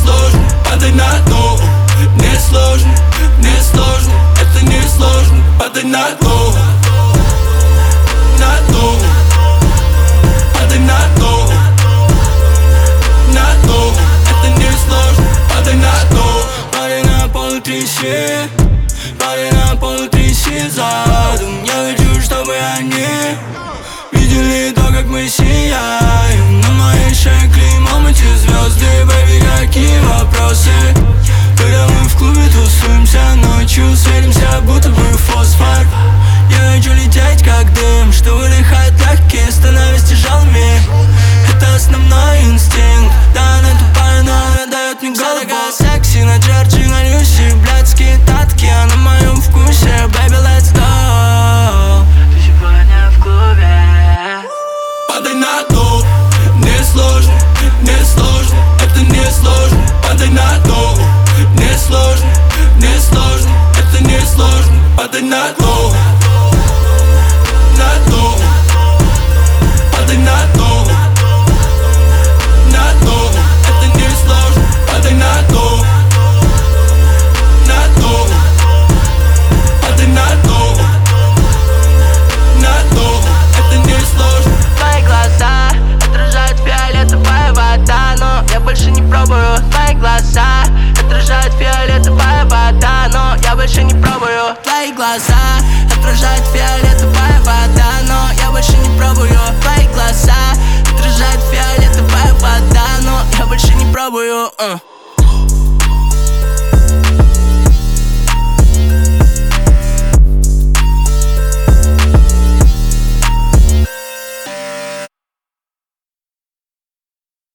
сложно, падай на дно. Не сложно, не сложно, это не сложно, падай на дно. На дно, падай на дно. На дно, это не сложно, падай на дно. Падай на пол, тряси, падай на пол, тряси задом. Я хочу, чтобы они видели то, как мы сияем. На моей шее клеймом эти звезды. Бэйби, какие вопросы? Когда мы в клубе тусуемся ночью, светимся, будто бы фосфор. Я хочу лететь, как дым, что выдыхает легкие, становясь тяжелыми. Это основной инстинкт. Да, она тупая, но она дает мне голову. Секси на Джорджи, на Люси, блядские татки, а на моем вкусе. Baby, let's go. Ты сегодня в клубе. Падай на дно. Не сложно, не сложно, это не сложно, падай на дно. Не сложно, не сложно, это не сложно, падай на дно. На дно, падай на дно. На дно, это не сложно, падай на дно. На дно, падай на дно. На дно, это не сложно. Твои глаза отражают фиолетовая вода, но я больше не пробую. Твои глаза отражают фиолетовая вода, но я больше не пробую. Твои глаза отражают фиолетовая вода, но я больше не пробую. Твои глаза отражают фиолетовая вода, но я больше не пробую.